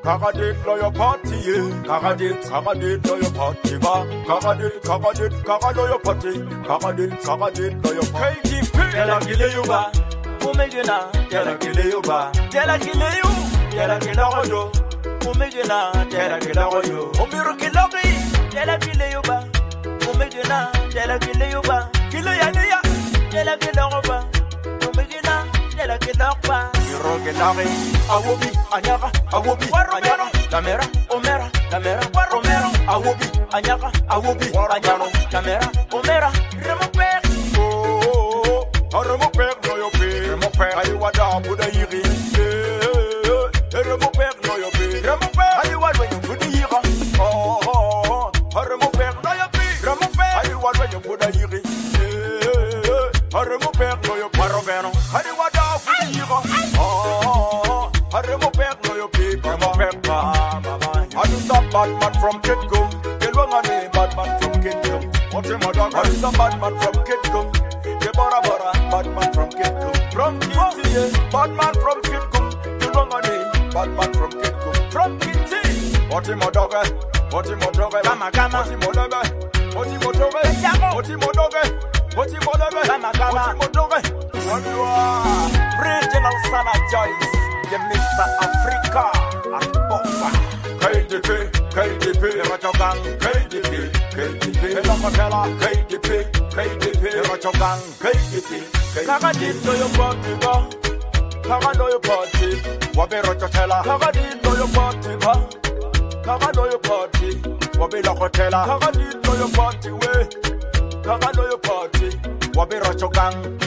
Kagadit loyo party, Kagadit loyo party, Kagadit loyo party, Kagadit loyo party. KDP, tell a kille you ba, umegena, tell a kille you ba, tell a kille you, tell a kille yo, umegena, tell a kille yo, umiru kilogi, tell a kille you ba, umegena, tell a kille you ba, kille ya, tell a kille ba, umegena, tell a kille ba. Rogelari, Awobi, Anyaka, Awobi, Anyaka, Camera, Omera, Camera, Romero, Awobi, Anyaka, Awobi, Anyaka, Camera, Omera, Remoper, oh, Remoper, no yo pay, Remoper, I want to put a yiri, Remoper, no yo pay, Remoper, I want when you put the yira, oh, Remoper, no yo pay, Remoper, I want when you put a yiri, Remoper, no yo pay, Romero, I want to put the yira. I do some bad man from Kitgum. Get one on me, bad man from Kitgum. What's your mother? I do some bad man from Kitgum. Get bora, bad man from Kitgum. From Kitty, bad man from Kitgum. Get one on me, bad man from Kitgum. From Kitty. What's your mother? What's your mother? Kama, what's your mother? What's your mother? What's your mother? What's your mother? Kama, what's your mother? What you are? Regional Sana Joyce. The Mr. Africa and Bofa. KDP, Rajogang, KDP, Elokotela, KDP, Rajogang, KDP. Kagadit to your party, Kagado your party, Wabe Rajotela, Kagadit to your party, Kagado your party, Wabe Lokotela, Kagadit to your party, Kagado your party, Wabe Rajogang.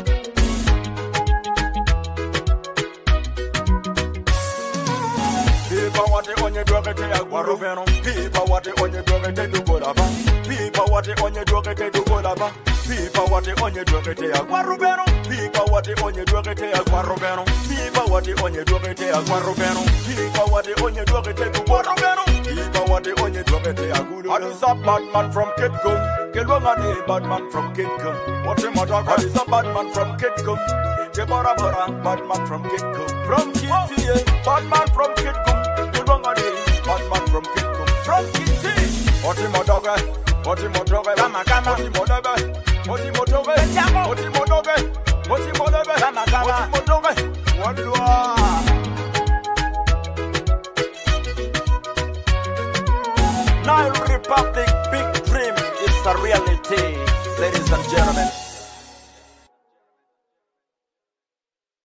People what they on your drug they are guarubeno. People what they on your drug they do good about. People what they on your drug they do good about. People what they on your drug they are guarubeno. People what they on your drug they are guarubeno. People what they on your drug they are guarubeno. People what they on your drug they do guarubeno. People what they on your drug they are good. I is a bad man from Kitgum. Get one on a bad man from Kitgum. What's your mother? I is a bad man from Kitgum. Get bora, bad man from Kitgum. From Kitty, bad man from Kitgum. Bad man from Kitgum. From Kitty. What's your mother? What's your mother? Kama, what's your mother? What's your mother? What's your mother? What's your mother? Kama, what's your mother? What you are? Nile Republic, big dream is a reality, ladies and gentlemen.